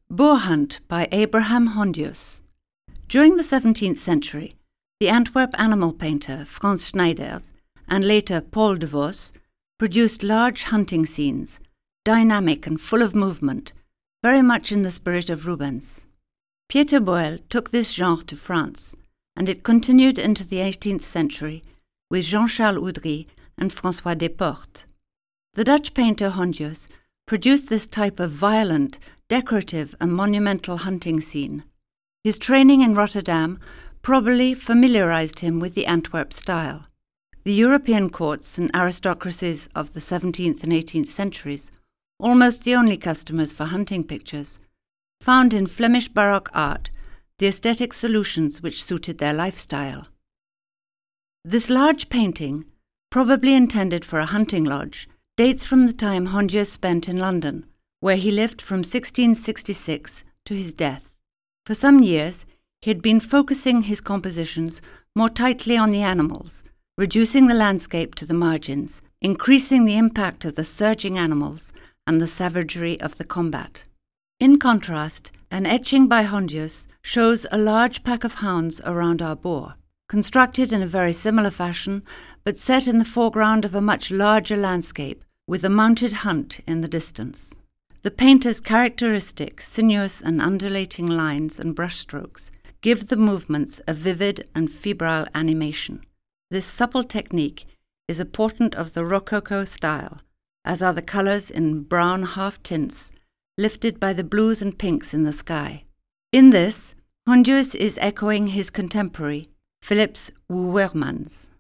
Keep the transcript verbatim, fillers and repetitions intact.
Boar Hunt by Abraham Hondius. During the seventeenth century, the Antwerp animal painter Frans Schneiders and later Paul de Vos produced large hunting scenes, dynamic and full of movement, very much in the spirit of Rubens. Pieter Boel took this genre to France, and it continued into the eighteenth century with Jean-Charles Oudry and François Desportes. The Dutch painter Hondius produced this type of violent, decorative and monumental hunting scene. His training in Rotterdam probably familiarized him with the Antwerp style. The European courts and aristocracies of the seventeenth and eighteenth centuries, almost the only customers for hunting pictures, found in Flemish Baroque art the aesthetic solutions which suited their lifestyle. This large painting, probably intended for a hunting lodge, dates from the time Hondius spent in London, where he lived from sixteen sixty-six to his death. For some years, he had been focusing his compositions more tightly on the animals, reducing the landscape to the margins, increasing the impact of the surging animals and the savagery of the combat. In contrast, an etching by Hondius shows a large pack of hounds around our boar, constructed in a very similar fashion, but set in the foreground of a much larger landscape, with a mounted hunt in the distance. The painter's characteristic, sinuous and undulating lines and brushstrokes give the movements a vivid and febrile animation. This supple technique is a portent of the Rococo style, as are the colours in brown half-tints, lifted by the blues and pinks in the sky. In this, Hondius is echoing his contemporary, Philips Wouwermans.